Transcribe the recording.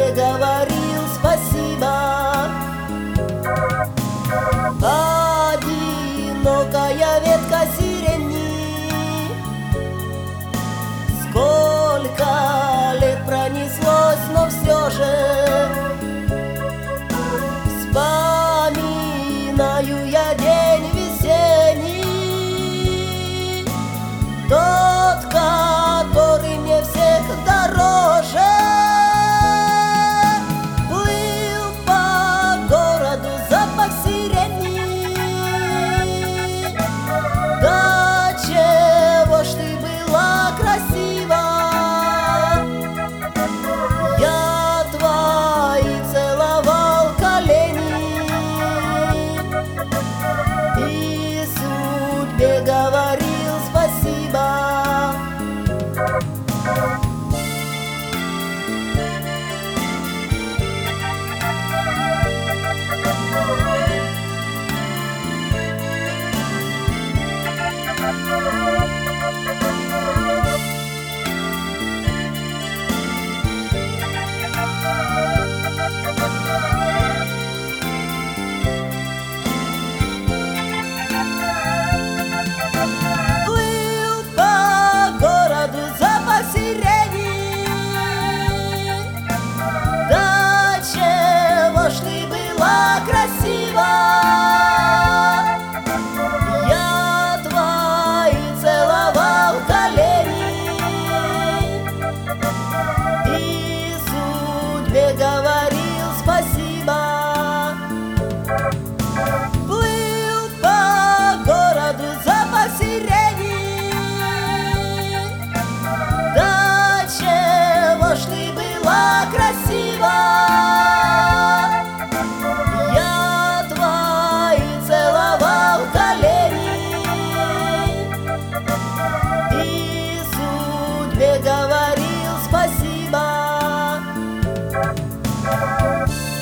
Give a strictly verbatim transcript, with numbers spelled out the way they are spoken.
судьбе говорил спасибо. Одинокая ветка сирени, сколько лет пронеслось, но все же вспоминаю я день весенний, тот, который мне всех дороже. Плыл по городу запах сирени. Да чего ж ты была красива, я твои целовал колени и судьбе говорил спасибо. Плыл по городу запах сирени. Да чего ж ты была красива, я твои целовал колени и судьбе говорил спасибо. Плыл по городу запах сирени. Да чего ж ты была красива, я твои целовал колени и судьбе говорил спасибо.